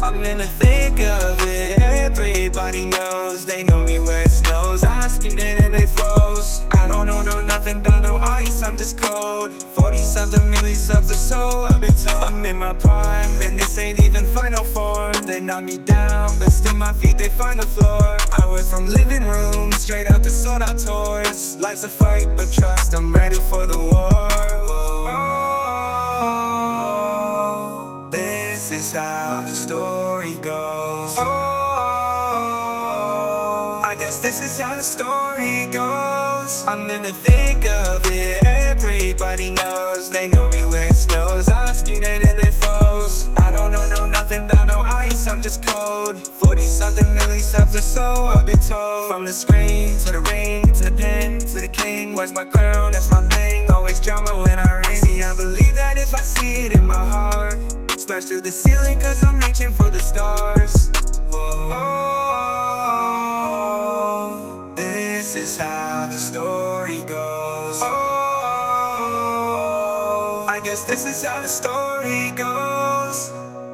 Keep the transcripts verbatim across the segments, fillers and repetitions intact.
I'm in the thick of it. Everybody knows, they know me where it snows. I skate it and they froze. I don't know, no nothing, don't know ice, I'm just cold. Forty something milli subs or so, I've been told. I'm in my prime, and this ain't even final form. They knock me down, but still my feet, they find the floor. I went from living room, straight out to sold out tours. Life's a fight, but trust, I'm ready for the war. Oh, this is how the story goes. Oh, I guess this is how the story goes. I'm in the thick of it, everybody knows. They know me where it snows. I skated and they froze. I don't know, no nothing, don't know ice, I'm just cold. Forty something milli subs or so, I've been told. From the screen to the ring, to the pen, to the king. Where's my crown, that's my thing. Always drama when I ring. See, I believe that if I see it in my heart, smash through the ceiling cause I'm reaching for the stars. Oh, this is how the story goes. Oh, I guess this is how the story goes.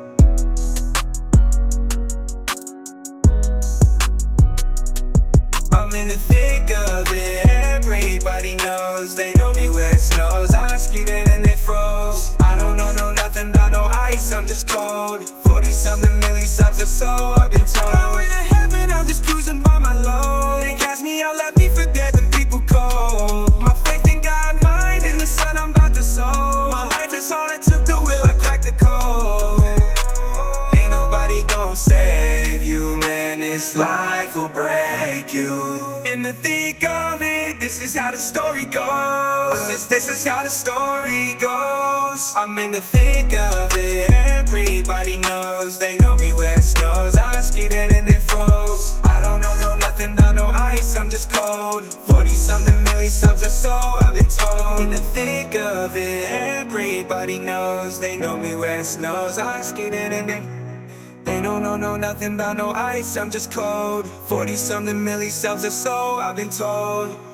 I'm in the thick of it, everybody knows. They know me where it snows. I skated and they froze. I don't know, no nothing, don't know ice, I'm just cold. Forty something milli subs or so, I've been told. I'm in heaven, I'm just cruising by my low. They cast me out, let me forget the people cold. My faith in God, mine in the sun, I'm about to sow. My life is all it took to will, I cracked the code. Ain't nobody gon' save you, man, this life will break you. In the thick of it, this is how the story goes. This, this is how the story goes. I'm in the thick of it, everybody knows. They know me where it snows. I skated and they froze. I don't know, no nothing, don't know ice, I'm just cold. Forty something milli subs or so, I've been told. In the thick of it, everybody knows. They know me where it snows. I skated and they They don't know, no nothing about no ice, I'm just cold. Forty something milli subs or so, I've been told.